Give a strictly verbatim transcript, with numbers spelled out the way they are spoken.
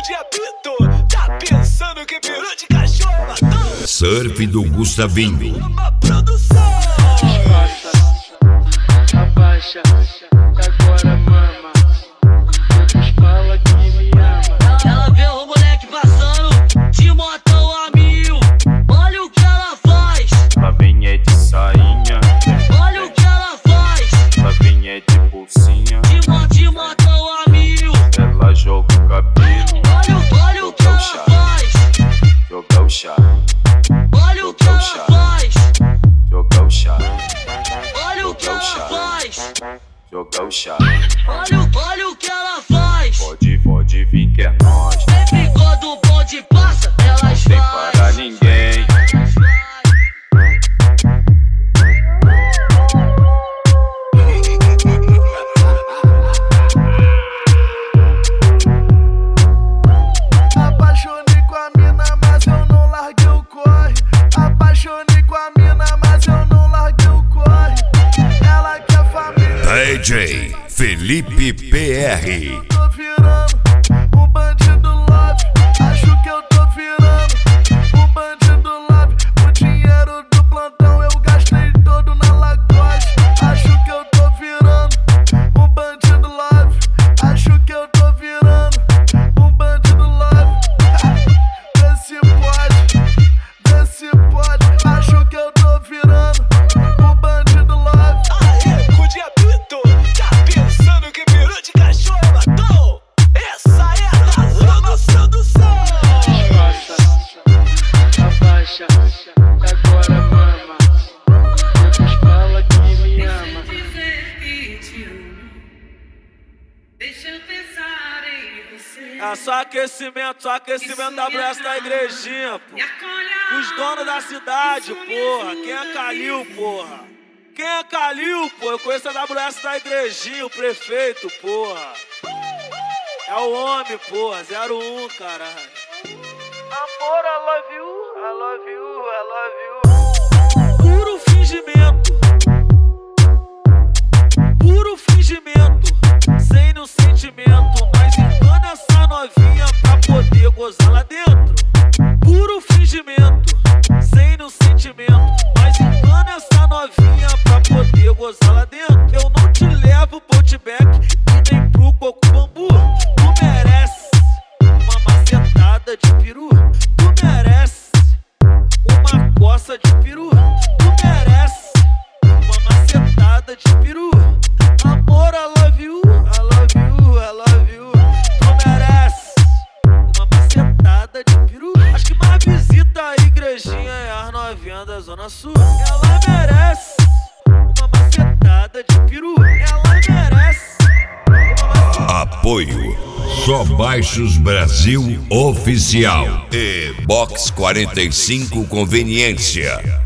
de apito. Tá pensando que peru de cachorro é latão? Surf do Gustavinho. Uma produção. Abaixa, agora mama. Todos falam que me ama. Ela vê o moleque passando de motão a mil. Olha o que ela faz. Novinha de sainha. Olha o que ela faz. Novinha de pulsinha. De, mo de motão a mil. Ela joga o cabelo. Olha, o- olha o que ela faz. Joga o chá. Olha o que ela faz. Joga o chá. Olha o que ela faz. Joga o chá. Olha, o- olha o que ela faz. Pode, pode vir que é nós. Sempre quando o bonde passa, elas Sem parar faz. ninguém. Elas faz. Apaixonei com a mina, mas eu não larguei o corre. Apaixonei com a mina, mas eu não larguei o corre. Ela quer família. D J Felipe P R. Eu tô virando um bandido love. Acho que eu tô virando um bandido love. O dinheiro do plantão eu gastei todo na Lacoste. Acho que eu tô virando um bandido love. Acho que eu tô virando um bandido love. Vê se pode, vê se pode. Acho que eu tô virando um bandido love. Aê, cu de apito. Tá pensando que peru de cachorro é latão? Essa é a razão da produção. Abaixa, agora mama. Todos falam que me ama. Dizer que te amo. Deixa eu pensar em você. É só aquecimento, só aquecimento da bresta da igrejinha, pô. Me acolha. Os donos da cidade, porra. Quem é Calil, porra? Quem é Calil, pô? Eu conheço a W S da igrejinha, o prefeito, porra. É o homem, porra. zero um, caralho. Amor, I love you, I love you, I love you. Puro fingimento. Puro fingimento. Sem no sentimento. Nós engana essa novinha pra poder gozar lá dentro. Puro fingimento. Sem no sentimento. Nós engana essa novinha pra poder gozar lá dentro. Eu não te levo pro outback e nem pro coco bambu. Tu merece uma macetada de peru. Tu merece uma coça de peru. Tu merece uma macetada de peru. Amor, I love you, I love you, I love you. Tu merece uma macetada de peru. Acho que mais visita a igrejinha é as novinhas da Zona Sul. Ela merece uma macetada de peru. Ela merece uma macetada. Apoio Só Baixos Brasil Oficial e Box quarenta e cinco Conveniência.